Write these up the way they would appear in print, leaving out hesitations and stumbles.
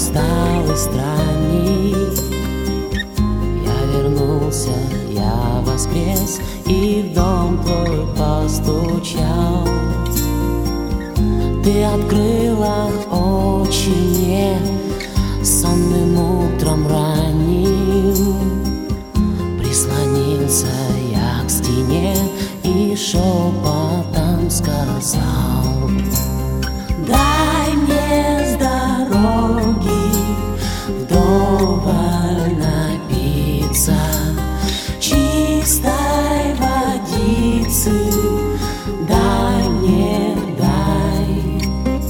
усталый странник. Я вернулся, я воскрес, и в дом твой постучал. Ты открыла очи мне сонным утром ранним. Прислонился я к стене и шепотом сказал: дай мне с дороги вдоволь напиться чистой водицы. Дай мне, дай.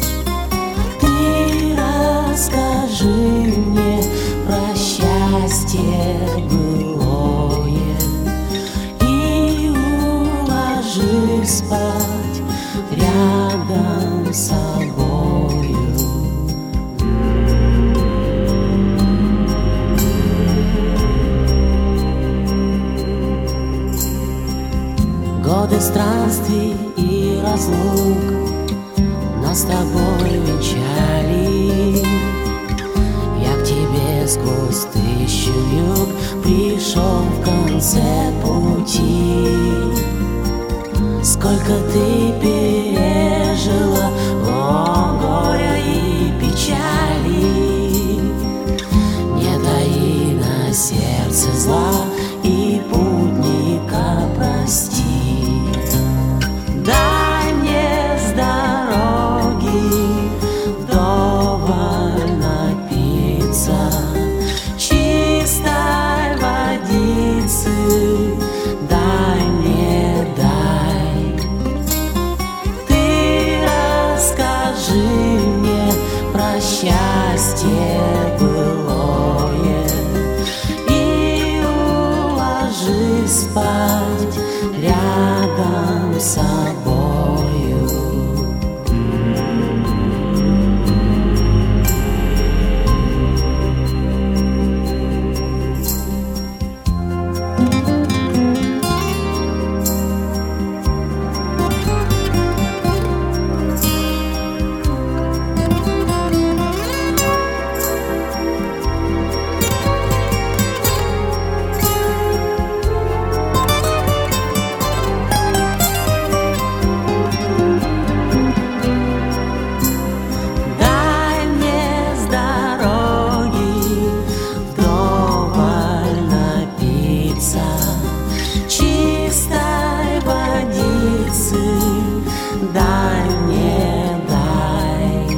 Ты расскажи мне про счастье былое и уложи спать рядом с собою. Годы странствий и разлук нас с тобой венчали. Я к тебе сквозь тысячу юг пришел в конце пути. Сколько ты пережила, о, горя и печали. Не таи на сердце зла и путника прости. Дай мне с дороги вдоволь напиться чистой водицы. Дай мне, дай. Ты расскажи мне про счастье былое и уложи спать рядом с собою. Чистой водицы. Дай мне, дай.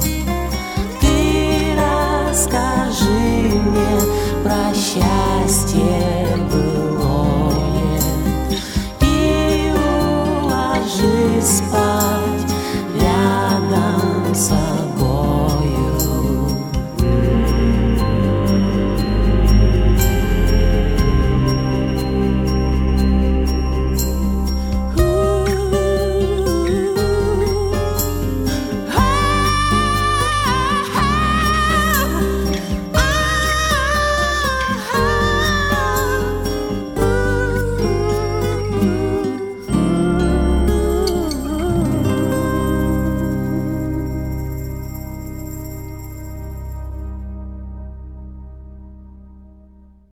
Ты расскажи мне про счастье былое и уложи спать рядом со мной.